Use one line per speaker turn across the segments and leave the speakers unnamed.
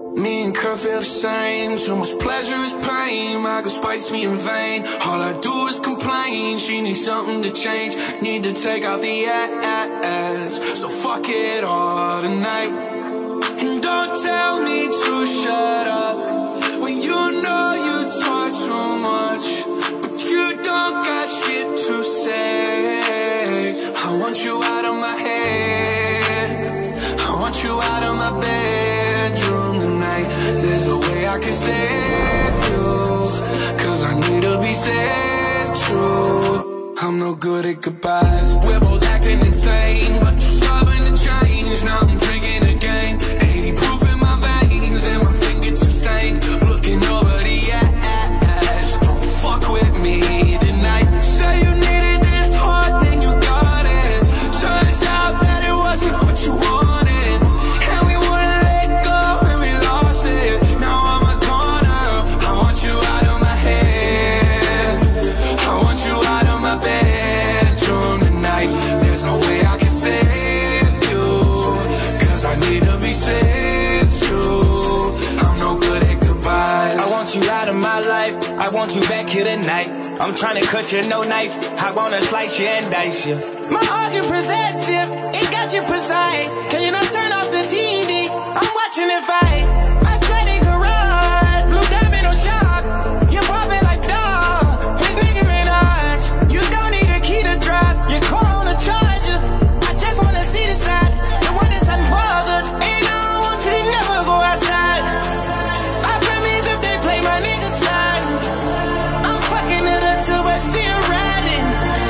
Me and Kurt feel the same. Too much pleasure is pain. My girl spites me in vain. All I do is complain. She needs something to change. Need to take out the ass. So fuck it all tonight. And don't tell me to shut up when you know you talk too much, but you don't got shit to say. I want you out of my head. I want you out of my bedroom tonight. There's a way I can save you, cause I need to be saved true. I'm no good at goodbyes. We're both acting insane, but you're stubborn to change. Now I'm drinking again, 80 proof in my veins, and my fingertips stained. Looking over the ass, don't fuck with me tonight. Say you needed this hard, then you got it. Turns out that it wasn't what you wanted, and we wouldn't let go, and we lost it. Now I'm a corner. I want you out of my head. I want you out of my bedroom tonight. There's no way I can save you, cause I need to be saved too. I'm no good at goodbyes.
I want you out of my life. I want you back here tonight. I'm trying to cut you, no knife. I wanna slice you and dice you. My heart is possessive, it got you precise. Can you not turn off the TV? I'm watching it fight. I flooded garage, blue diamond on shop. You're popping like dog, it's Nicki Minaj. You don't need a key to drive, your car on a charger. I just wanna see the side, the one that's unbothered. And I don't want you to never go outside. I promise if they play my nigga side, I'm fucking it up till we're still riding.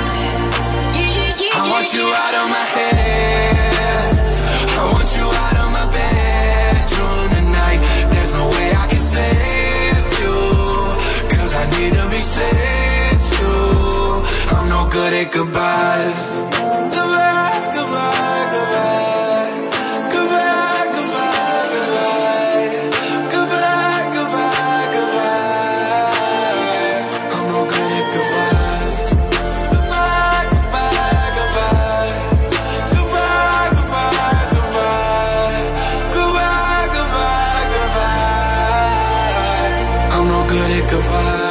I want you out of my head. I want you out of my bedroom tonight. There's no way I can save you, cause I need to be saved too. I'm no good at goodbyes. Goodbye, goodbye, goodbye. Goodbye, goodbye, goodbye. Goodbye, goodbye, goodbye. I'm no good at goodbyes. Goodbye, goodbye, goodbye. Goodbye, goodbye, goodbye. Goodbye, goodbye, goodbye. I'm no good at goodbye.